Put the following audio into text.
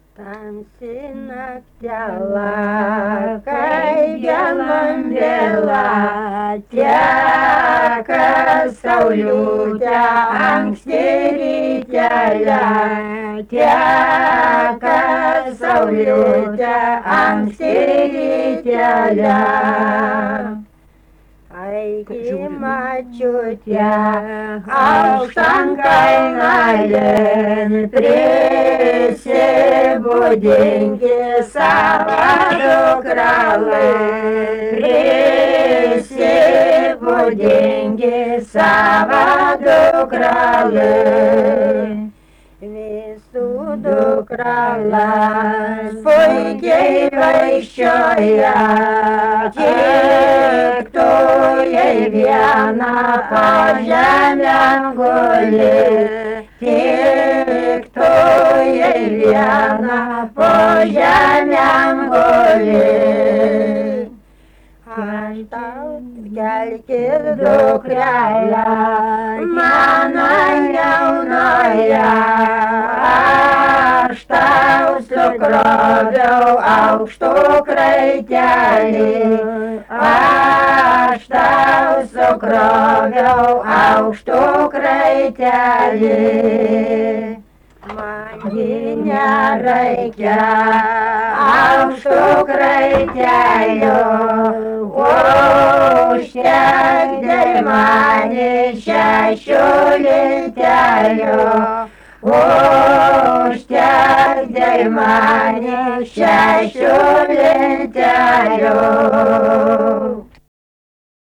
Tamsi naktela, kai dienom vėla, teka sauliutė anksti rytelę, teka sauliutė anksti rytelę. Aigi mačiutė, aukštan kainalėn, prisibudinki savo dukralai, prisibudinki savo dukralai. Visų dukralas puikiai vaikščioja, tik tu jai vieną po žemėn guli, tik tu jai vieną po žemėn guli. Aš tau kelkis dukrelę, mano jaunoje, aš tau sukroviau aukštų kraitelį, aš tau sukroviau aukštų kraitelį. Mangi nereikia aukštų kraitelių, užtekdai mani šešių lentelių, užtekdai mani šešių lentelių.